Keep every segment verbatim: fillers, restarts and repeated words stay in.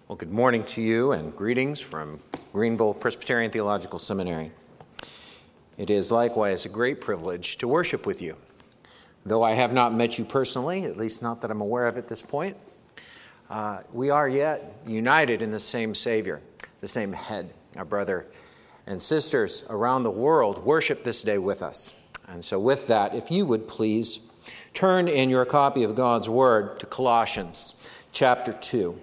Well, good morning to you and greetings from Greenville Presbyterian Theological Seminary. It is likewise a great privilege to worship with you. Though I have not met you personally, at least not that I'm aware of at this point, uh, we are yet united in the same Savior, the same head. Our brother and sisters around the world worship this day with us. And so with that, if you would please turn in your copy of God's Word to Colossians chapter two.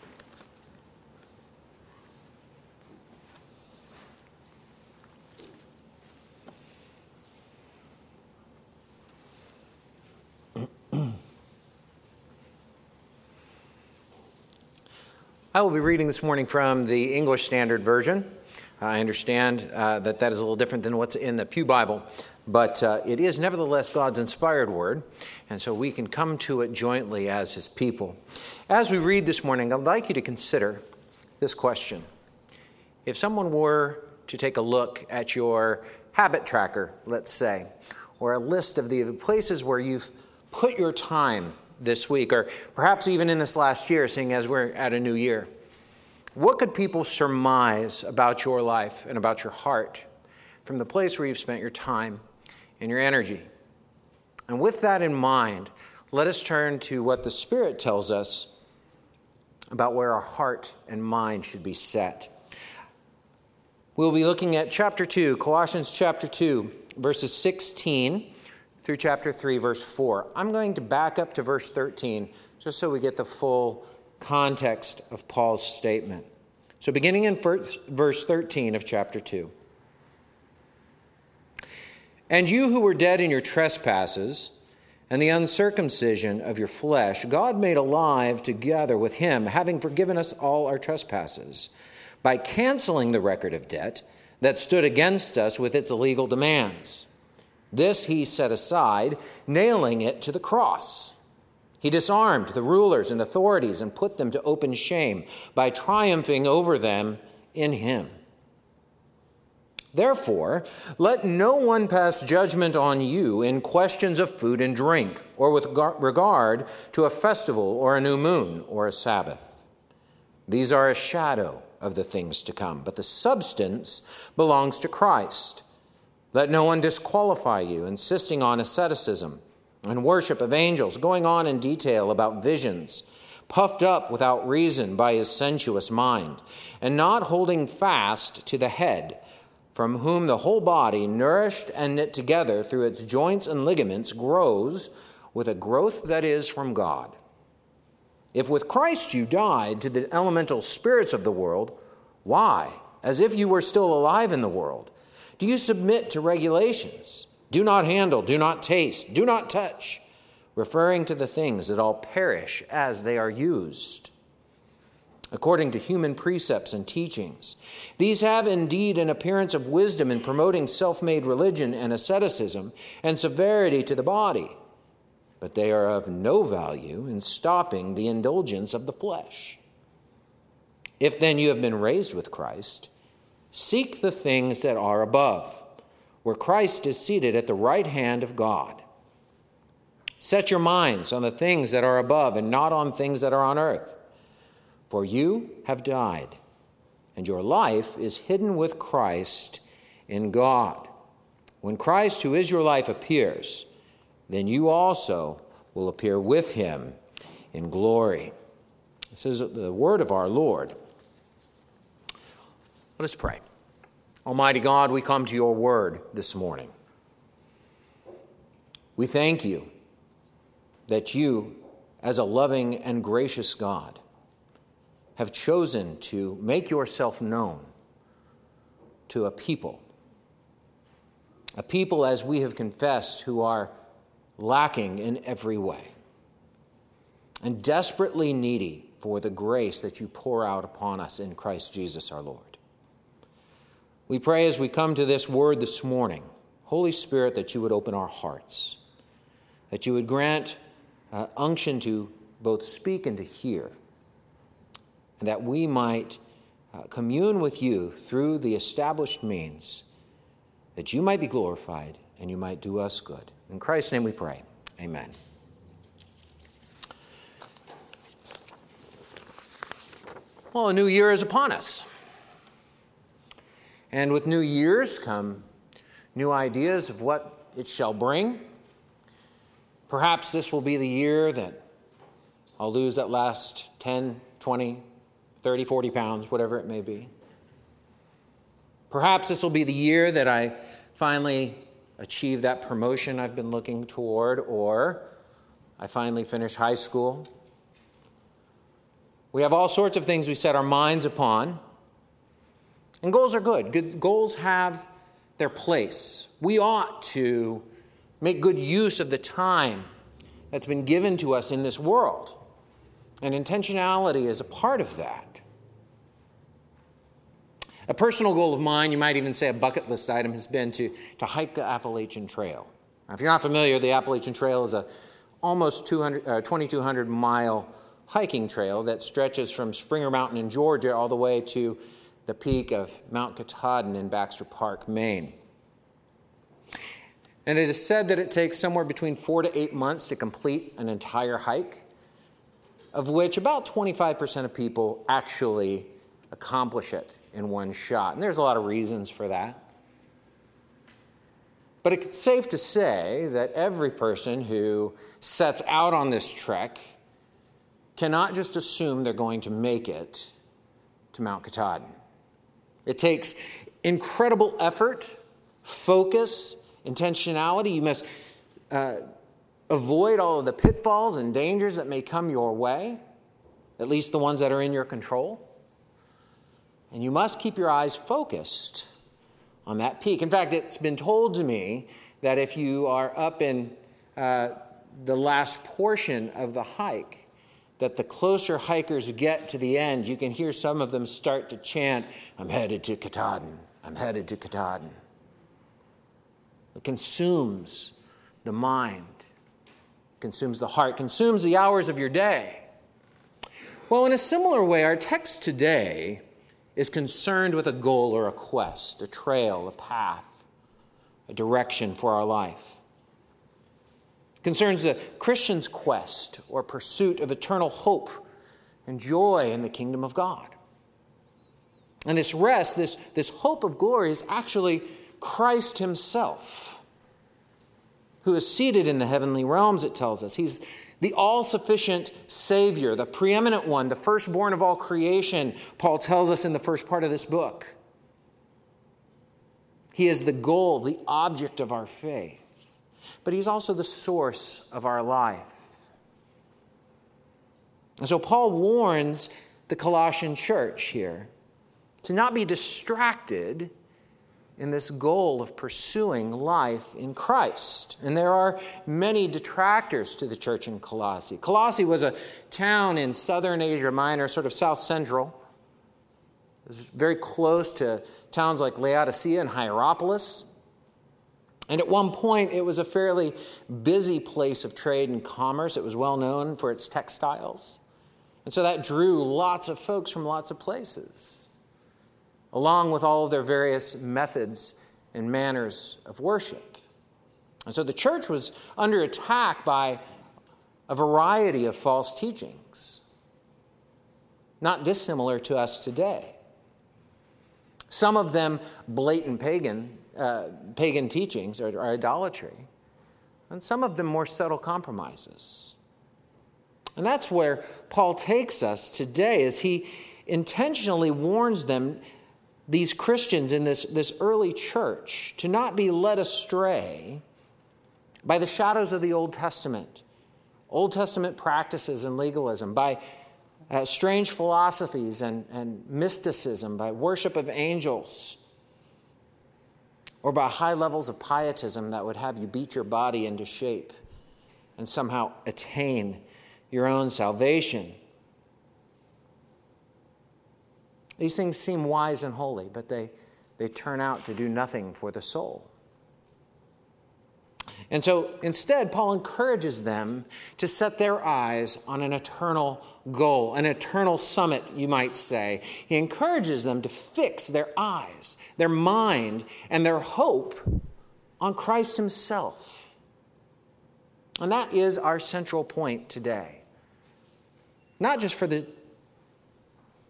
I will be reading this morning from the English Standard Version. I understand uh, that that is a little different than what's in the Pew Bible, but uh, it is nevertheless God's inspired word, and so we can come to it jointly as His people. As we read this morning, I'd like you to consider this question. If someone were to take a look at your habit tracker, let's say, or a list of the places where you've put your time this week, or perhaps even in this last year, seeing as we're at a new year, what could people surmise about your life and about your heart from the place where you've spent your time and your energy? And with that in mind, let us turn to what the Spirit tells us about where our heart and mind should be set. We'll be looking at chapter two, Colossians chapter two, verses sixteen through chapter three, verse four. I'm going to back up to verse thirteen just so we get the full context of Paul's statement. So beginning in verse thirteen of chapter two. And you who were dead in your trespasses and the uncircumcision of your flesh, God made alive together with him, having forgiven us all our trespasses, by canceling the record of debt that stood against us with its illegal demands. This he set aside, nailing it to the cross. He disarmed the rulers and authorities and put them to open shame by triumphing over them in him. Therefore, let no one pass judgment on you in questions of food and drink, or with regard to a festival or a new moon or a Sabbath. These are a shadow of the things to come, but the substance belongs to Christ. Let no one disqualify you, insisting on asceticism and worship of angels, going on in detail about visions, puffed up without reason by his sensuous mind, and not holding fast to the head, from whom the whole body, nourished and knit together through its joints and ligaments, grows with a growth that is from God. If with Christ you died to the elemental spirits of the world, why, as if you were still alive in the world, do you submit to regulations? Do not handle, do not taste, do not touch, referring to the things that all perish as they are used, according to human precepts and teachings. These have indeed an appearance of wisdom in promoting self-made religion and asceticism and severity to the body, but they are of no value in stopping the indulgence of the flesh. If then you have been raised with Christ, seek the things that are above, where Christ is seated at the right hand of God. Set your minds on the things that are above and not on things that are on earth. For you have died, and your life is hidden with Christ in God. When Christ, who is your life, appears, then you also will appear with him in glory. This is the word of our Lord. Let us pray. Almighty God, we come to your word this morning. We thank you that you, as a loving and gracious God, have chosen to make yourself known to a people, a people, as we have confessed, who are lacking in every way and desperately needy for the grace that you pour out upon us in Christ Jesus our Lord. We pray as we come to this word this morning, Holy Spirit, that you would open our hearts, that you would grant uh, unction to both speak and to hear, and that we might uh, commune with you through the established means, that you might be glorified and you might do us good. In Christ's name we pray. Amen. Well, a new year is upon us. And with new years come new ideas of what it shall bring. Perhaps this will be the year that I'll lose that last ten, twenty, thirty, forty pounds, whatever it may be. Perhaps this will be the year that I finally achieve that promotion I've been looking toward, or I finally finish high school. We have all sorts of things we set our minds upon. And goals are good. Good goals have their place. We ought to make good use of the time that's been given to us in this world. And intentionality is a part of that. A personal goal of mine, you might even say a bucket list item, has been to, to hike the Appalachian Trail. Now, if you're not familiar, the Appalachian Trail is a almost two hundred, uh, twenty-two hundred mile hiking trail that stretches from Springer Mountain in Georgia all the way to the peak of Mount Katahdin in Baxter Park, Maine. And it is said that it takes somewhere between four to eight months to complete an entire hike, of which about twenty-five percent of people actually accomplish it in one shot. And there's a lot of reasons for that. But it's safe to say that every person who sets out on this trek cannot just assume they're going to make it to Mount Katahdin. It takes incredible effort, focus, intentionality. You must uh, avoid all of the pitfalls and dangers that may come your way, at least the ones that are in your control. And you must keep your eyes focused on that peak. In fact, it's been told to me that if you are up in uh, the last portion of the hike, that the closer hikers get to the end, you can hear some of them start to chant, "I'm headed to Katahdin, I'm headed to Katahdin." It consumes the mind, consumes the heart, consumes the hours of your day. Well, in a similar way, our text today is concerned with a goal or a quest, a trail, a path, a direction for our life. It concerns the Christian's quest or pursuit of eternal hope and joy in the kingdom of God. And this rest, this, this hope of glory is actually Christ himself, who is seated in the heavenly realms, it tells us. He's the all-sufficient Savior, the preeminent one, the firstborn of all creation, Paul tells us in the first part of this book. He is the goal, the object of our faith. But he's also the source of our life. And so Paul warns the Colossian church here to not be distracted in this goal of pursuing life in Christ. And there are many detractors to the church in Colossae. Colossae was a town in southern Asia Minor, sort of south central. It was very close to towns like Laodicea and Hierapolis. And at one point, it was a fairly busy place of trade and commerce. It was well known for its textiles. And so that drew lots of folks from lots of places, along with all of their various methods and manners of worship. And so the church was under attack by a variety of false teachings, not dissimilar to us today. Some of them blatant pagan, uh, pagan teachings or, or idolatry, and some of them more subtle compromises. And that's where Paul takes us today as he intentionally warns them, these Christians in this, this early church, to not be led astray by the shadows of the Old Testament, Old Testament practices and legalism, by uh, strange philosophies and, and mysticism, by worship of angels, or by high levels of pietism that would have you beat your body into shape and somehow attain your own salvation. These things seem wise and holy, but they, they turn out to do nothing for the soul. And so instead, Paul encourages them to set their eyes on an eternal goal, an eternal summit, you might say. He encourages them to fix their eyes, their mind, and their hope on Christ himself. And that is our central point today. Not just for the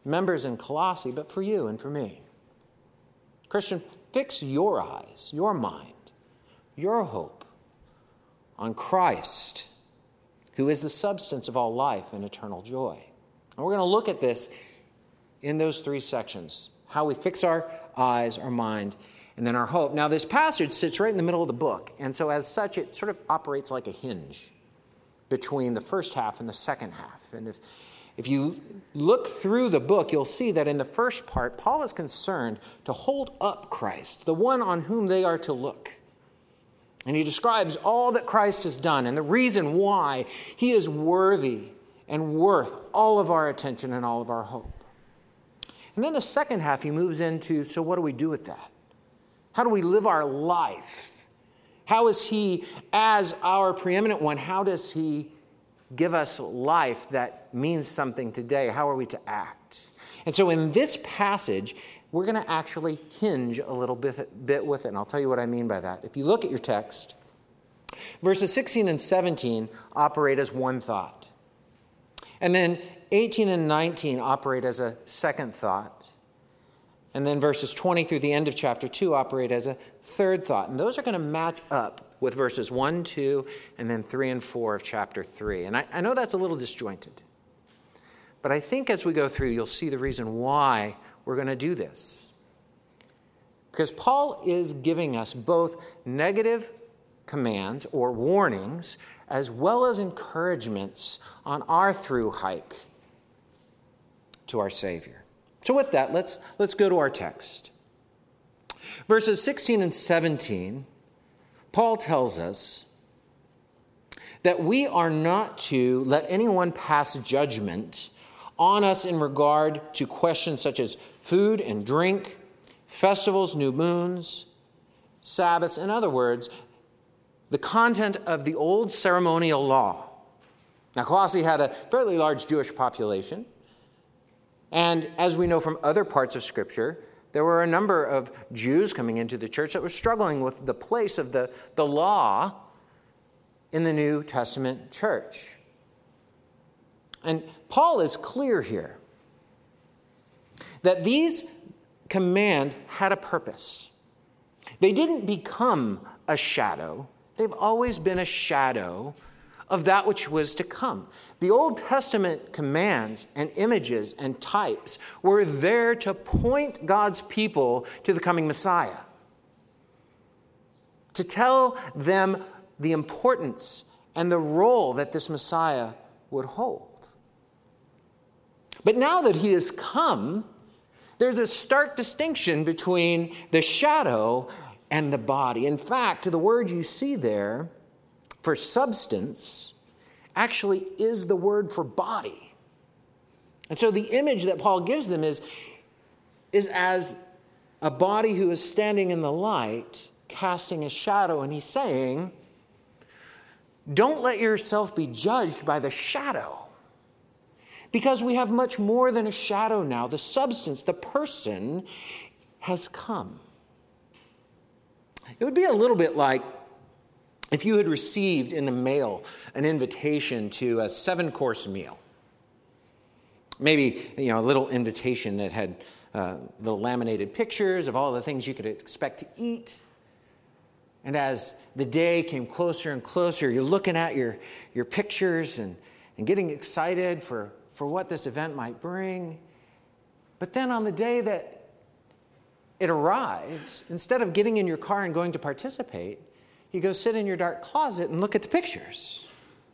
members in Colossae, but for you and for me. Christian, fix your eyes, your mind, your hope on Christ, who is the substance of all life and eternal joy. And we're going to look at this in those three sections, how we fix our eyes, our mind, and then our hope. Now, this passage sits right in the middle of the book, and so as such, it sort of operates like a hinge between the first half and the second half. And if, if you look through the book, you'll see that in the first part, Paul is concerned to hold up Christ, the one on whom they are to look. And he describes all that Christ has done and the reason why he is worthy and worth all of our attention and all of our hope. And then the second half, he moves into, so what do we do with that? How do we live our life? How is he, as our preeminent one, how does he give us life that means something today? How are we to act? And so in this passage, we're going to actually hinge a little bit, bit with it, and I'll tell you what I mean by that. If you look at your text, verses sixteen and seventeen operate as one thought. And then eighteen and nineteen operate as a second thought. And then verses twenty through the end of chapter two operate as a third thought. And those are going to match up with verses one, two, and then three and four of chapter three. And I, I know that's a little disjointed. But I think as we go through, you'll see the reason why we're going to do this. Because Paul is giving us both negative commands or warnings as well as encouragements on our through hike to our Savior. So with that, let's, let's go to our text. Verses sixteen and seventeen, Paul tells us that we are not to let anyone pass judgment on us in regard to questions such as food and drink, festivals, new moons, Sabbaths. In other words, the content of the old ceremonial law. Now, Colossae had a fairly large Jewish population. And as we know from other parts of Scripture, there were a number of Jews coming into the church that were struggling with the place of the, the law in the New Testament church. And Paul is clear here that these commands had a purpose. They didn't become a shadow. They've always been a shadow of that which was to come. The Old Testament commands and images and types were there to point God's people to the coming Messiah, to tell them the importance and the role that this Messiah would hold. But now that he has come, there's a stark distinction between the shadow and the body. In fact, the word you see there for substance actually is the word for body. And so the image that Paul gives them is, is as a body who is standing in the light, casting a shadow, and he's saying, don't let yourself be judged by the shadow. Because we have much more than a shadow now. The substance, the person, has come. It would be a little bit like if you had received in the mail an invitation to a seven-course meal. Maybe, you know, a little invitation that had uh, little laminated pictures of all the things you could expect to eat. And as the day came closer and closer, you're looking at your, your pictures and, and getting excited for for what this event might bring. But then on the day that it arrives, instead of getting in your car and going to participate, you go sit in your dark closet and look at the pictures.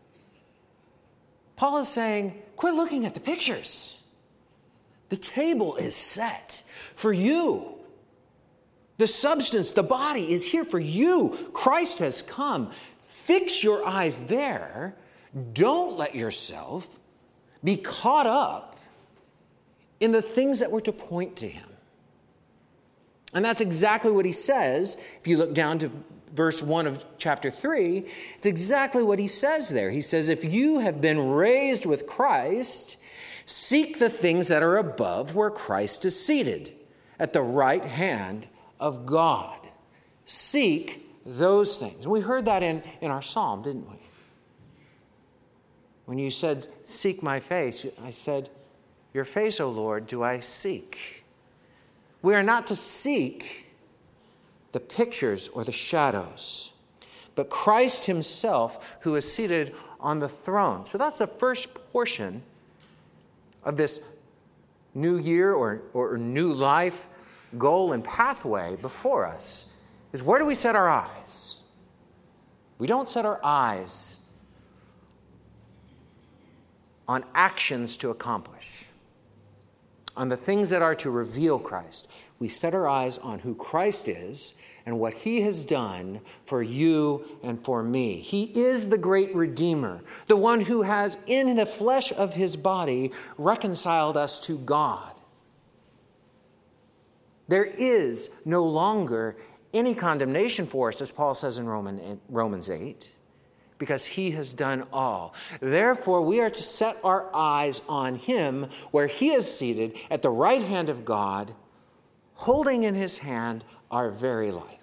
Paul is saying, quit looking at the pictures. The table is set for you. The substance, the body is here for you. Christ has come. Fix your eyes there. Don't let yourself be caught up in the things that were to point to him. And that's exactly what he says. If you look down to verse one of chapter three, it's exactly what he says there. He says, if you have been raised with Christ, seek the things that are above where Christ is seated at the right hand of God. Seek those things. We heard that in, in our psalm, didn't we? When you said, seek my face, I said, Your face, O Lord, do I seek. We are not to seek the pictures or the shadows, but Christ himself who is seated on the throne. So that's the first portion of this new year or, or new life goal and pathway before us, is where do we set our eyes? We don't set our eyes on actions to accomplish, on the things that are to reveal Christ. We set our eyes on who Christ is and what he has done for you and for me. He is the great Redeemer, the one who has in the flesh of his body reconciled us to God. There is no longer any condemnation for us, as Paul says in Romans eight, because he has done all. Therefore, we are to set our eyes on him where he is seated at the right hand of God, holding in his hand our very life.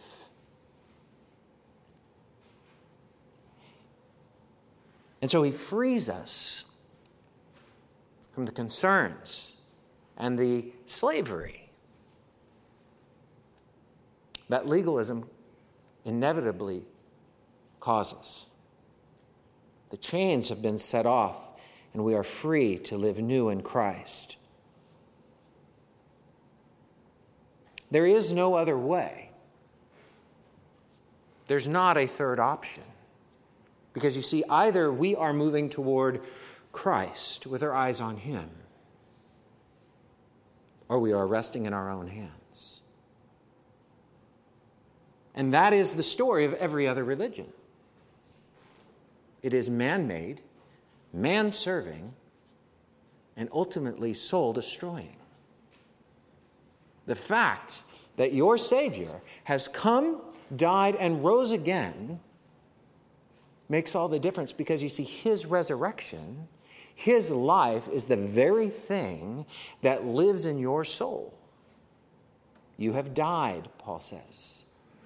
And so he frees us from the concerns and the slavery that legalism inevitably causes. The chains have been set off, and we are free to live new in Christ. There is no other way. There's not a third option. Because you see, either we are moving toward Christ with our eyes on him, or we are resting in our own hands. And that is the story of every other religion. It is man-made, man-serving, and ultimately soul-destroying. The fact that your Savior has come, died, and rose again makes all the difference, because you see, his resurrection, his life is the very thing that lives in your soul. You have died, Paul says.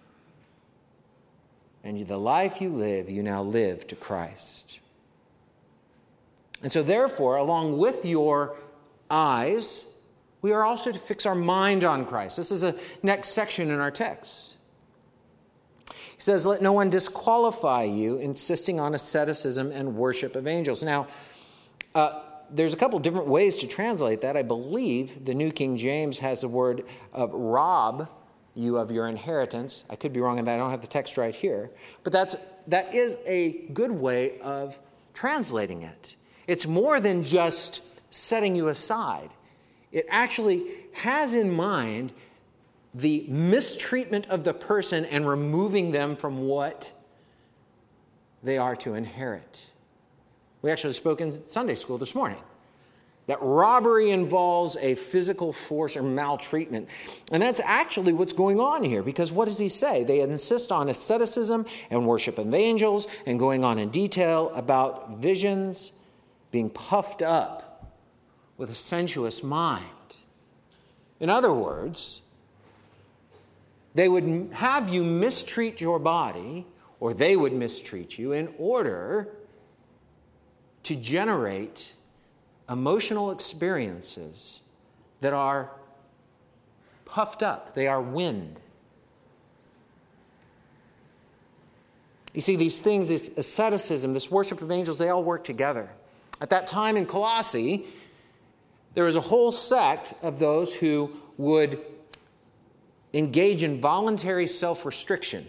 And the life you live, you now live to Christ. And so therefore, along with your eyes, we are also to fix our mind on Christ. This is the next section in our text. He says, let no one disqualify you, insisting on asceticism and worship of angels. Now, uh, there's a couple different ways to translate that. I believe the New King James has the word of rob you of your inheritance. I could be wrong on that. I don't have the text right here. But that's that is a good way of translating it. It's more than just setting you aside. It actually has in mind the mistreatment of the person and removing them from what they are to inherit. We actually spoke in Sunday school this morning that robbery involves a physical force or maltreatment. And that's actually what's going on here, because what does he say? They insist on asceticism and worship of angels and going on in detail about visions, being puffed up with a sensuous mind. In other words, they would have you mistreat your body, or they would mistreat you in order to generate emotional experiences that are puffed up. They are wind. You see, these things, this asceticism, this worship of angels, they all work together. At that time in Colossae, there was a whole sect of those who would engage in voluntary self-restriction,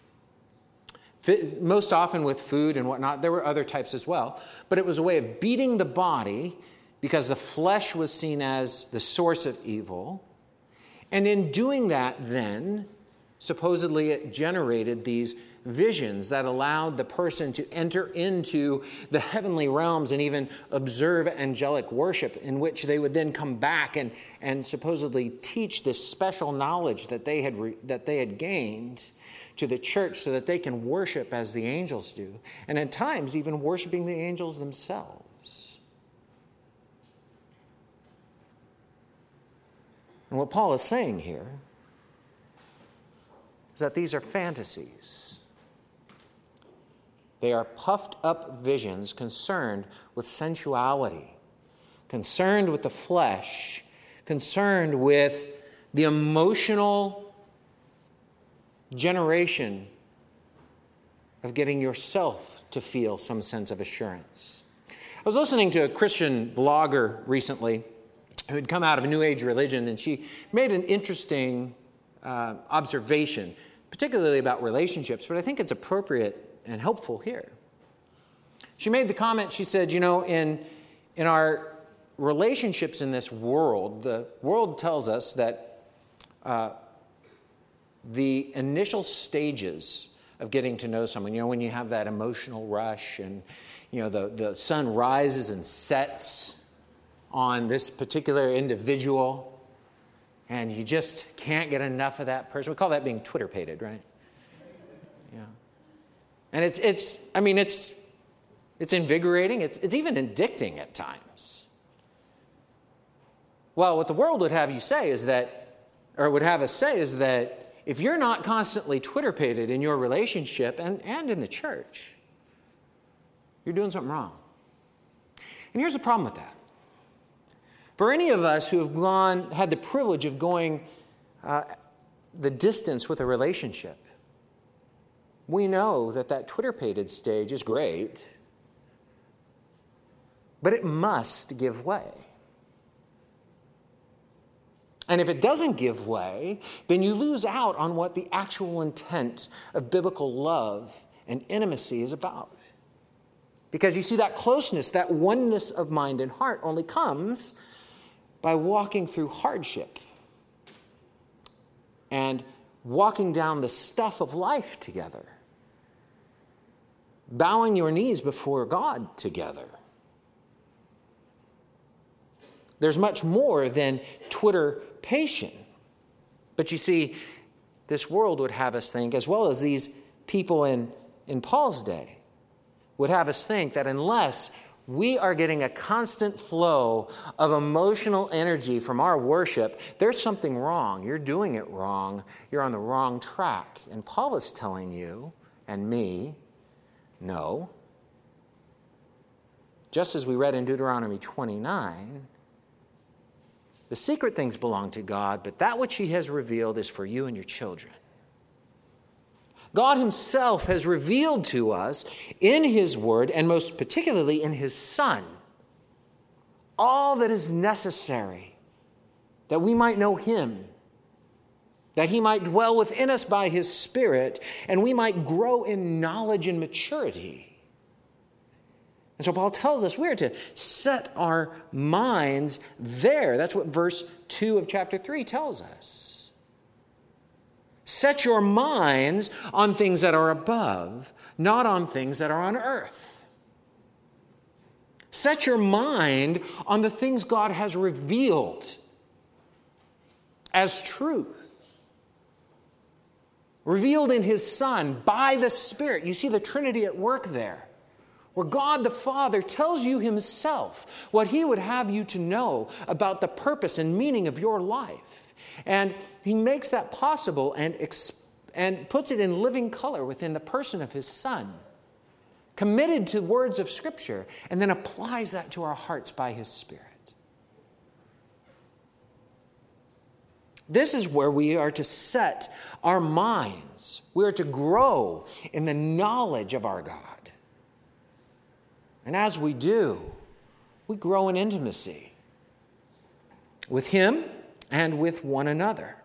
most often with food and whatnot. There were other types as well. But it was a way of beating the body because the flesh was seen as the source of evil. And in doing that, then, supposedly it generated these visions that allowed the person to enter into the heavenly realms and even observe angelic worship, in which they would then come back and, and supposedly teach this special knowledge that they had re, that they had gained to the church, so that they can worship as the angels do, and at times even worshiping the angels themselves. And what Paul is saying here is that these are fantasies. They are puffed up visions concerned with sensuality, concerned with the flesh, concerned with the emotional generation of getting yourself to feel some sense of assurance. I was listening to a Christian blogger recently who had come out of a New Age religion, and she made an interesting uh, observation, particularly about relationships, but I think it's appropriate and helpful here. She made the comment, she said, you know, in, in our relationships in this world, the world tells us that uh, the initial stages of getting to know someone, you know, when you have that emotional rush and, you know, the, the sun rises and sets on this particular individual and you just can't get enough of that person. We call that being Twitter-pated, right? Yeah. And it's, it's I mean, it's it's invigorating. It's, it's even addicting at times. Well, what the world would have you say is that, or would have us say is that if you're not constantly Twitter-pated in your relationship and, and in the church, you're doing something wrong. And here's the problem with that. For any of us who have gone, had the privilege of going uh, the distance with a relationship, we know that that Twitter-pated stage is great, but it must give way. And if it doesn't give way, then you lose out on what the actual intent of biblical love and intimacy is about. Because you see, that closeness, that oneness of mind and heart only comes by walking through hardship and walking down the stuff of life together, bowing your knees before God together. There's much more than Twitter-pation. But you see, this world would have us think, as well as these people in, in Paul's day, would have us think that unless we are getting a constant flow of emotional energy from our worship, there's something wrong. You're doing it wrong. You're on the wrong track. And Paul is telling you and me, no. Just as we read in Deuteronomy twenty-nine, the secret things belong to God, but that which he has revealed is for you and your children. God himself has revealed to us in his word, and most particularly in his Son, all that is necessary that we might know him, that he might dwell within us by his Spirit, and we might grow in knowledge and maturity. And so Paul tells us we're to set our minds there. That's what verse two of chapter three tells us. Set your minds on things that are above, not on things that are on earth. Set your mind on the things God has revealed as truth. Revealed in his Son by the Spirit. You see the Trinity at work there, where God the Father tells you himself what he would have you to know about the purpose and meaning of your life. And he makes that possible and, exp- and puts it in living color within the person of his Son, committed to words of Scripture, and then applies that to our hearts by his Spirit. This is where we are to set our minds. We are to grow in the knowledge of our God. And as we do, we grow in intimacy with him and with one another.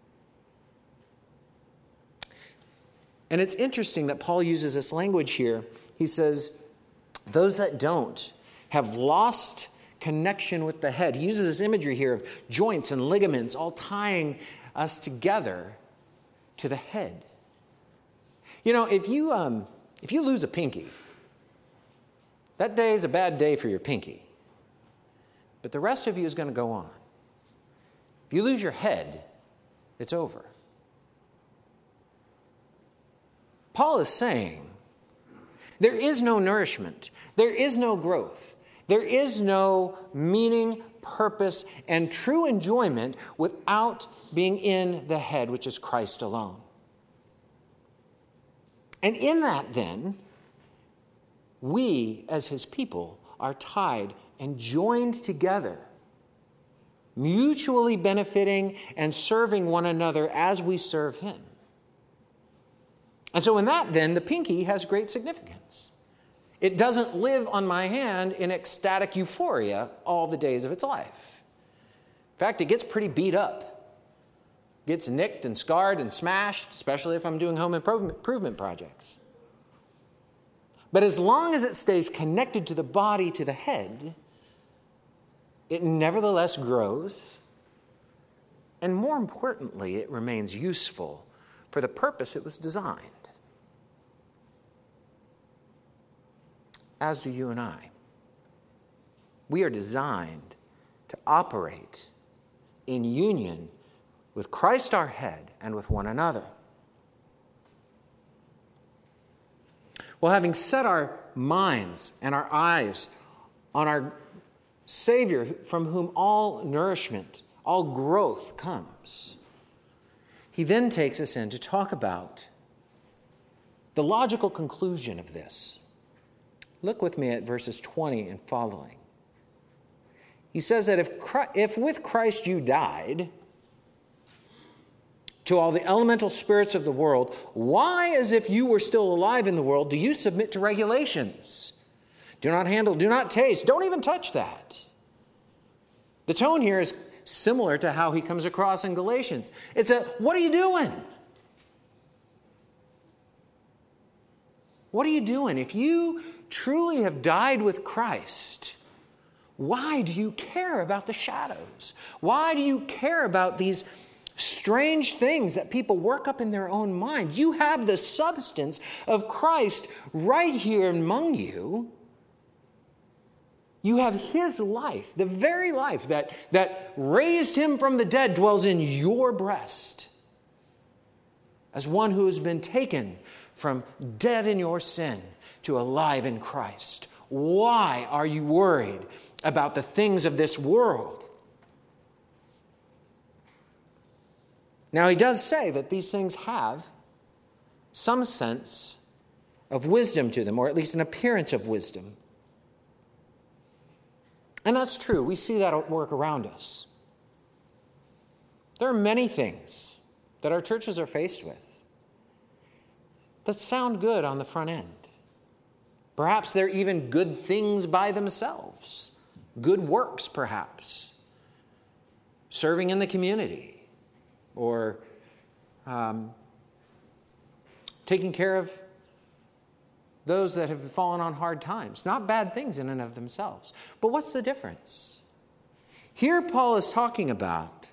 And it's interesting that Paul uses this language here. He says, those that don't have lost connection with the head. He uses this imagery here of joints and ligaments all tying us together to the head. You know, if you um, if you lose a pinky, that day is a bad day for your pinky. But the rest of you is going to go on. If you lose your head, it's over. Paul is saying there is no nourishment, there is no growth, there is no meaning, purpose, and true enjoyment without being in the head, which is Christ alone. And in that, then, we as his people are tied and joined together, mutually benefiting and serving one another as we serve him. And so in that, then, the pinky has great significance. It doesn't live on my hand in ecstatic euphoria all the days of its life. In fact, it gets pretty beat up. Gets nicked and scarred and smashed, especially if I'm doing home improvement projects. But as long as it stays connected to the body, to the head, it nevertheless grows, and more importantly, it remains useful for the purpose it was designed. As do you and I. We are designed to operate in union with Christ our head and with one another. Well, having set our minds and our eyes on our Savior, from whom all nourishment, all growth comes, he then takes us in to talk about the logical conclusion of this. Look with me at verses twenty and following. He says that if, Christ, if with Christ you died to all the elemental spirits of the world, why, as if you were still alive in the world, do you submit to regulations? Do not handle, do not taste, don't even touch that. The tone here is similar to how he comes across in Galatians. It's a, what are you doing? What are you doing? If you truly have died with Christ, why do you care about the shadows? Why do you care about these strange things that people work up in their own mind? You have the substance of Christ right here among you. You have his life, the very life that, that raised him from the dead dwells in your breast. As one who has been taken from dead in your sin to alive in Christ. Why are you worried about the things of this world? Now, he does say that these things have some sense of wisdom to them, or at least an appearance of wisdom. And that's true. We see that at work around us. There are many things that our churches are faced with that sound good on the front end. Perhaps they're even good things by themselves. Good works, perhaps. Serving in the community. Or um, taking care of those that have fallen on hard times. Not bad things in and of themselves. But what's the difference? Here Paul is talking about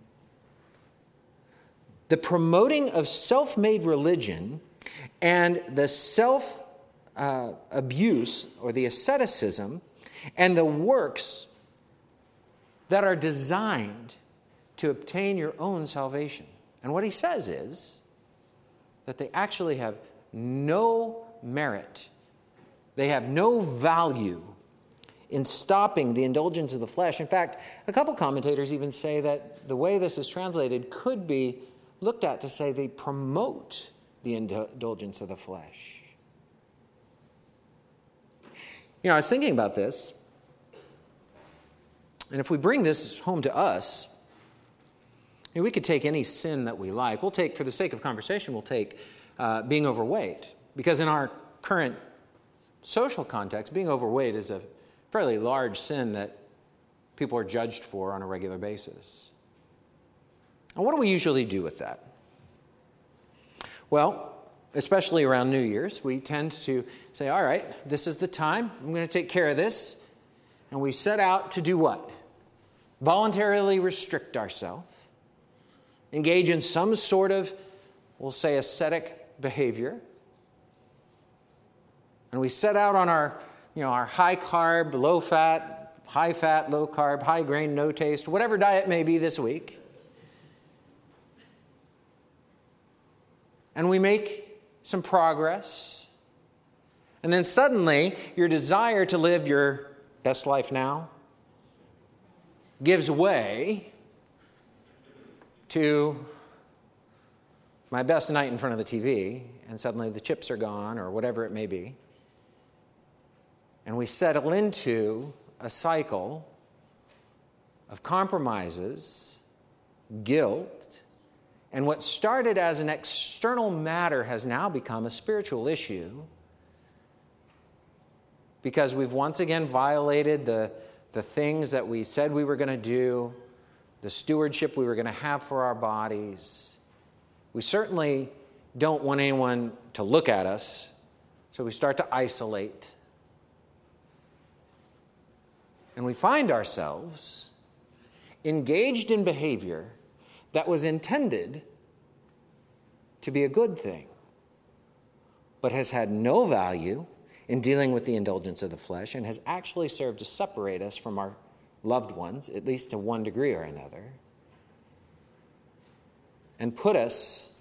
the promoting of self-made religion and the self-abuse uh, or the asceticism and the works that are designed to obtain your own salvation. And what he says is that they actually have no merit. They have no value in stopping the indulgence of the flesh. In fact, a couple commentators even say that the way this is translated could be looked at to say they promote the indulgence of the flesh. You know, I was thinking about this, and if we bring this home to us, I mean, we could take any sin that we like. We'll take, for the sake of conversation, we'll take uh, being overweight. Because in our current social context, being overweight is a fairly large sin that people are judged for on a regular basis. And what do we usually do with that? Well, especially around New Year's, we tend to say, all right, this is the time. I'm going to take care of this. And we set out to do what? Voluntarily restrict ourselves. Engage in some sort of, we'll say, ascetic behavior. And we set out on our, you know, our high carb, low fat, high fat, low carb, high grain, no taste, whatever diet may be this week. And we make some progress. And then suddenly, your desire to live your best life now gives way to my best night in front of the T V, and suddenly the chips are gone, or whatever it may be. And we settle into a cycle of compromises, guilt, and what started as an external matter has now become a spiritual issue because we've once again violated the, the things that we said we were going to do, the stewardship we were going to have for our bodies. We certainly don't want anyone to look at us, so we start to isolate. And we find ourselves engaged in behavior that was intended to be a good thing, but has had no value in dealing with the indulgence of the flesh and has actually served to separate us from our loved ones, at least to one degree or another, and put us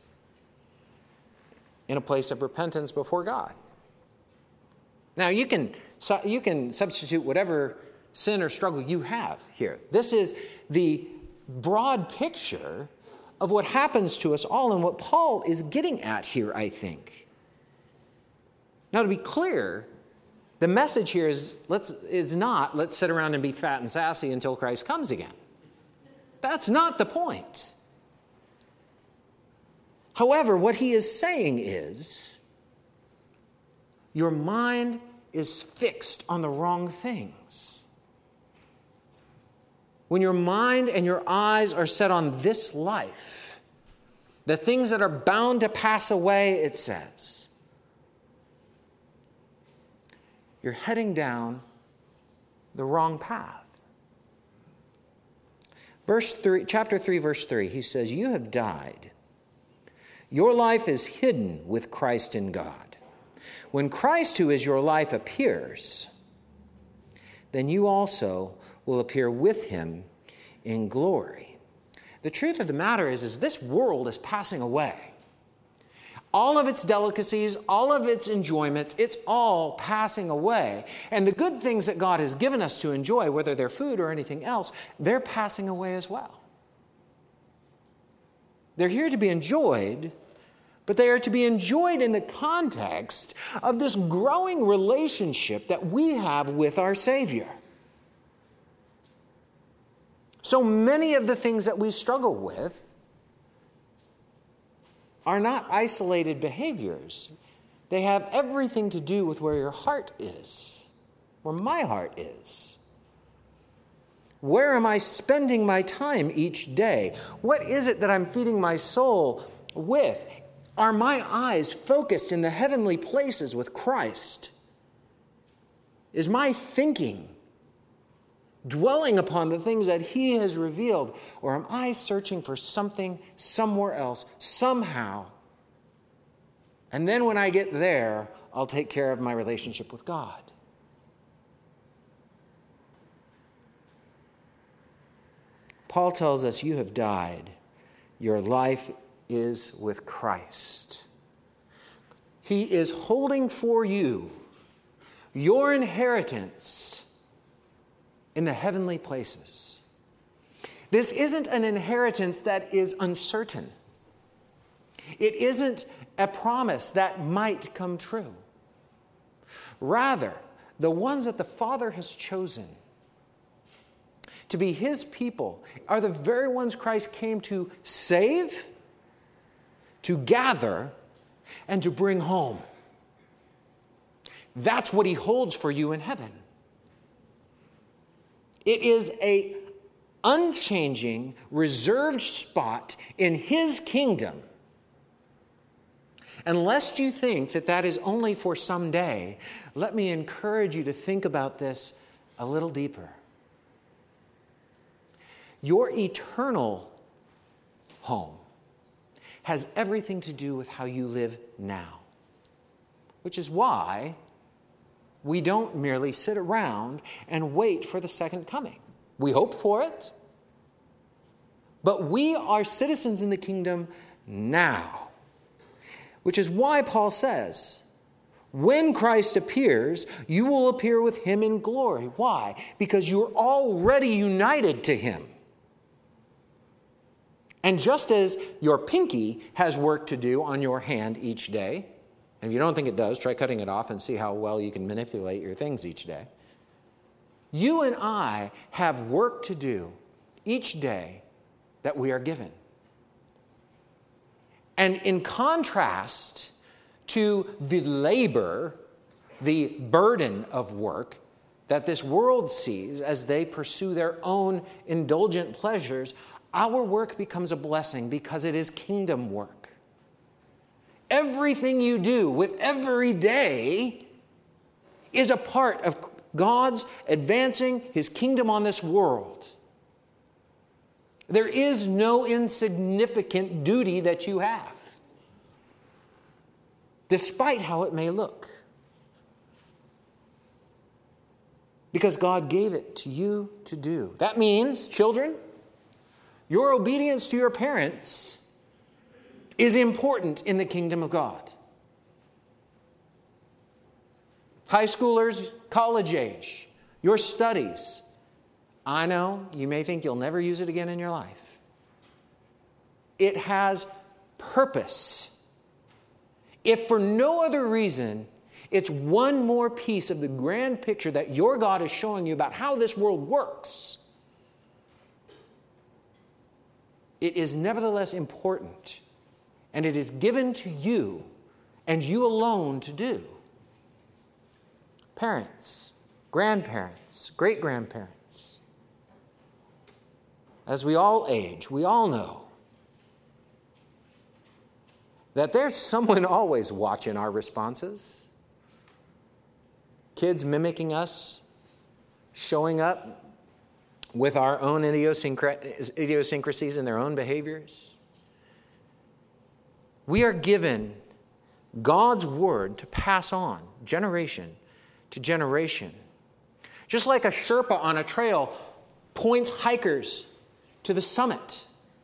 in a place of repentance before God. Now, you can, you can substitute whatever sin or struggle you have here. This is the broad picture of what happens to us all and what Paul is getting at here, I think. Now, to be clear, the message here is, let's, is not, let's sit around and be fat and sassy until Christ comes again. That's not the point. However, what he is saying is, your mind is fixed on the wrong things. When your mind and your eyes are set on this life, the things that are bound to pass away, it says, you're heading down the wrong path. Verse three, chapter three, verse three, he says, you have died. Your life is hidden with Christ in God. When Christ, who is your life, appears, then you also will appear with him in glory. The truth of the matter is, is this world is passing away. All of its delicacies, all of its enjoyments, it's all passing away. And the good things that God has given us to enjoy, whether they're food or anything else, they're passing away as well. They're here to be enjoyed, but they are to be enjoyed in the context of this growing relationship that we have with our Savior. So many of the things that we struggle with are not isolated behaviors. They have everything to do with where your heart is, where my heart is. Where am I spending my time each day? What is it that I'm feeding my soul with? Are my eyes focused in the heavenly places with Christ? Is my thinking dwelling upon the things that he has revealed? Or am I searching for something somewhere else, somehow? And then when I get there, I'll take care of my relationship with God. Paul tells us, you have died. Your life is with Christ. He is holding for you your inheritance in the heavenly places. This isn't an inheritance that is uncertain. It isn't a promise that might come true. Rather, the ones that the Father has chosen to be his people are the very ones Christ came to save, to gather, and to bring home. That's what he holds for you in heaven. It is a unchanging, reserved spot in his kingdom. And lest you think that that is only for someday, let me encourage you to think about this a little deeper. Your eternal home has everything to do with how you live now, which is why we don't merely sit around and wait for the second coming. We hope for it, but we are citizens in the kingdom now, which is why Paul says, when Christ appears, you will appear with him in glory. Why? Because you're already united to him. And just as your pinky has work to do on your hand each day, and if you don't think it does, try cutting it off and see how well you can manipulate your things each day. You and I have work to do each day that we are given. And in contrast to the labor, the burden of work that this world sees as they pursue their own indulgent pleasures, our work becomes a blessing because it is kingdom work. Everything you do with every day is a part of God's advancing His kingdom on this world. There is no insignificant duty that you have, despite how it may look. Because God gave it to you to do. That means, children, your obedience to your parents is important in the kingdom of God. High schoolers, college age, your studies. I know you may think you'll never use it again in your life. It has purpose. If for no other reason, it's one more piece of the grand picture that your God is showing you about how this world works. It is nevertheless important, and it is given to you and you alone to do. Parents, grandparents, great-grandparents, as we all age, we all know that there's someone always watching our responses. Kids mimicking us, showing up with our own idiosyncrasies and their own behaviors. We are given God's word to pass on generation to generation. Just like a Sherpa on a trail points hikers to the summit,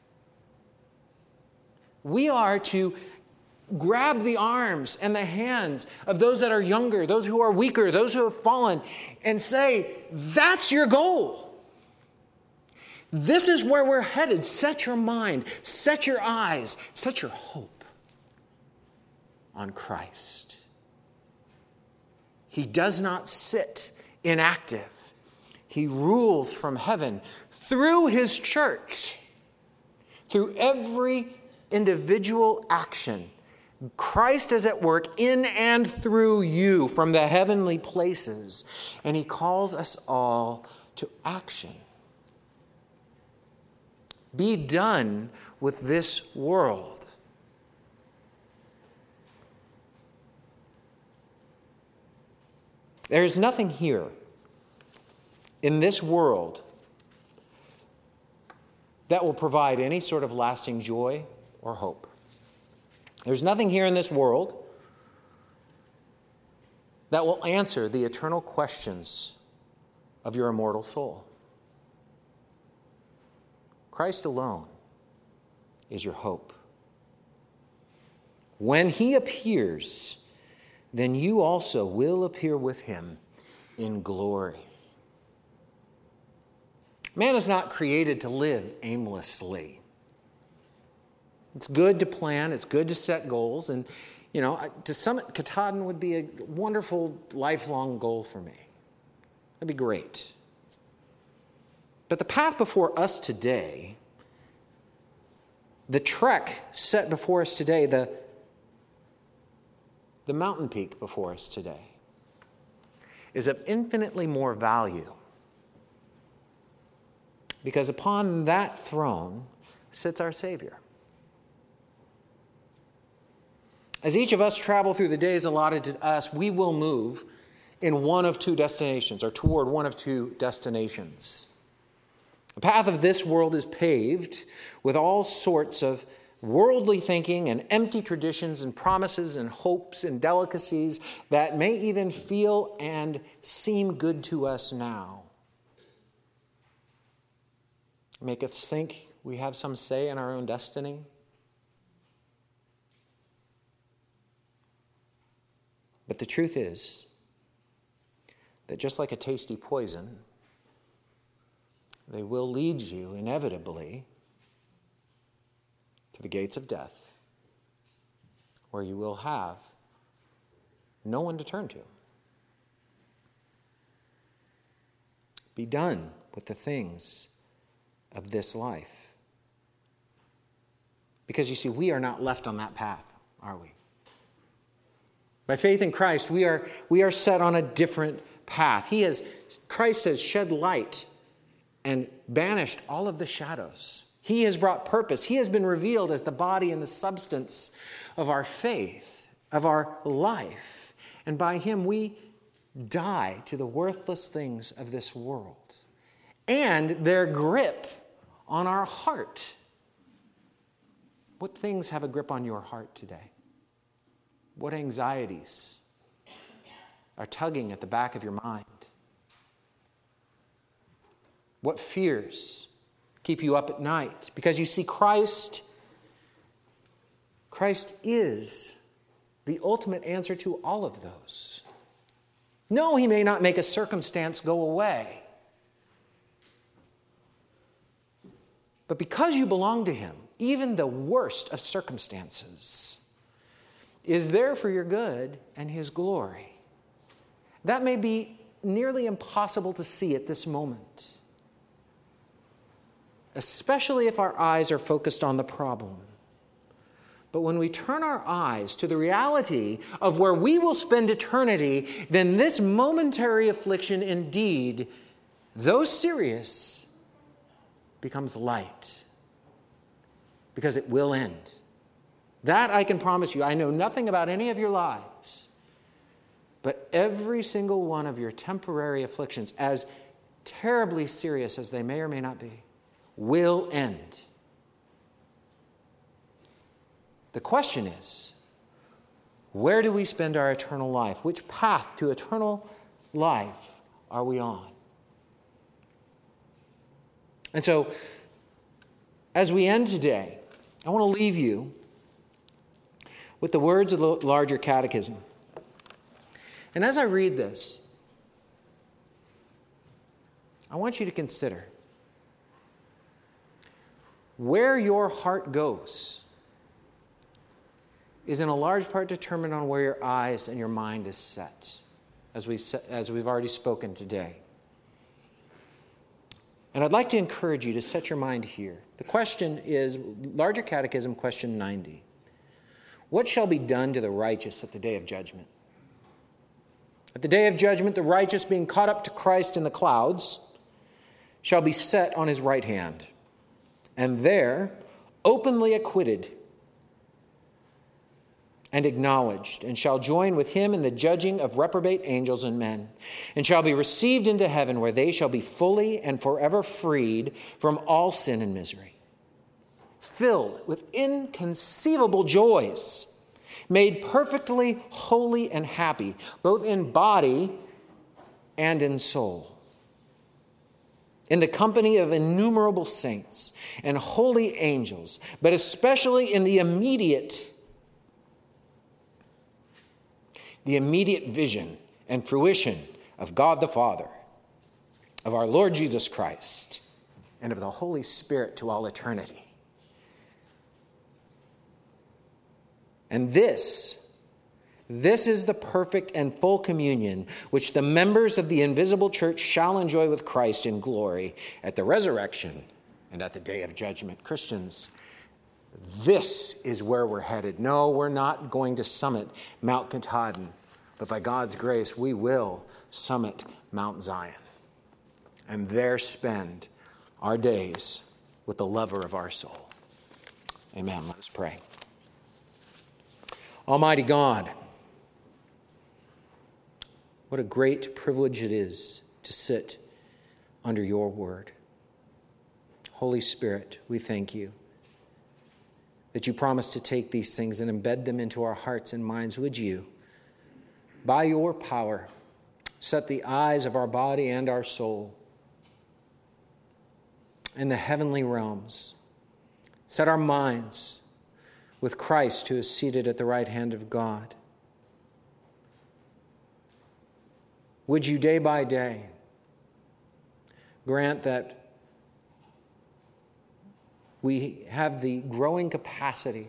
we are to grab the arms and the hands of those that are younger, those who are weaker, those who have fallen, and say, that's your goal. This is where we're headed. Set your mind, set your eyes, set your hope on Christ. He does not sit inactive. He rules from heaven through His church, through every individual action. Christ is at work in and through you from the heavenly places, and He calls us all to action. Be done with this world. There is nothing here in this world that will provide any sort of lasting joy or hope. There's nothing here in this world that will answer the eternal questions of your immortal soul. Christ alone is your hope. When He appears, then you also will appear with Him in glory. Man is not created to live aimlessly. It's good to plan, it's good to set goals, and, you know, to summit Katahdin would be a wonderful lifelong goal for me. That'd be great. But the path before us today, the trek set before us today, the, the mountain peak before us today, is of infinitely more value. Because upon that throne sits our Savior. As each of us travel through the days allotted to us, we will move in one of two destinations, or toward one of two destinations. The path of this world is paved with all sorts of worldly thinking and empty traditions and promises and hopes and delicacies that may even feel and seem good to us now. Make us think we have some say in our own destiny. But the truth is that just like a tasty poison, they will lead you inevitably to the gates of death, where you will have no one to turn to. be done with the things of this life. Because you see, we are not left on that path, are we? By faith in Christ, we are, we are set on a different path. He has, Christ has shed light and banished all of the shadows. He has brought purpose. He has been revealed as the body and the substance of our faith, of our life. And by him we die to the worthless things of this world and their grip on our heart. What things have a grip on your heart today? What anxieties are tugging at the back of your mind? What fears keep you up at night? Because you see, Christ, Christ is the ultimate answer to all of those. No, he may not make a circumstance go away. But because you belong to him, even the worst of circumstances is there for your good and his glory. That may be nearly impossible to see at this moment, especially if our eyes are focused on the problem. But when we turn our eyes to the reality of where we will spend eternity, then this momentary affliction indeed, though serious, becomes light. Because it will end. That I can promise you. I know nothing about any of your lives. But every single one of your temporary afflictions, as terribly serious as they may or may not be, will end. The question is, where do we spend our eternal life? Which path to eternal life are we on? And so, as we end today, I want to leave you with the words of the larger catechism. And as I read this, I want you to consider where your heart goes is in a large part determined on where your eyes and your mind is set, as we've, set, as we've already spoken today. And I'd like to encourage you to set your mind here. The question is, Larger Catechism, question ninety. What shall be done to the righteous at the day of judgment? At the day of judgment, the righteous, being caught up to Christ in the clouds, shall be set on his right hand, and there, openly acquitted and acknowledged, and shall join with him in the judging of reprobate angels and men, and shall be received into heaven, where they shall be fully and forever freed from all sin and misery, filled with inconceivable joys, made perfectly holy and happy, both in body and in soul, in the company of innumerable saints and holy angels, but especially in the immediate the immediate vision and fruition of God the Father, of our Lord Jesus Christ, and of the Holy Spirit to all eternity. And this, this is the perfect and full communion which the members of the invisible church shall enjoy with Christ in glory at the resurrection and at the day of judgment. Christians, this is where we're headed. No, we're not going to summit Mount Katahdin, but by God's grace, we will summit Mount Zion and there spend our days with the lover of our soul. Amen. Let us pray. Almighty God, what a great privilege it is to sit under your word. Holy Spirit, we thank you that you promise to take these things and embed them into our hearts and minds. Would you, by your power, set the eyes of our body and our soul in the heavenly realms. Set our minds with Christ, who is seated at the right hand of God. Would you day by day grant that we have the growing capacity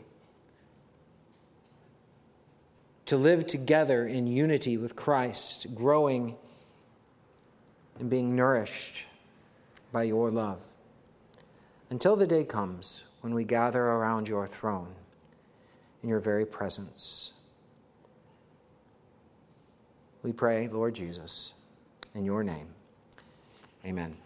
to live together in unity with Christ, growing and being nourished by your love, until the day comes when we gather around your throne in your very presence. We pray, Lord Jesus, in your name. Amen.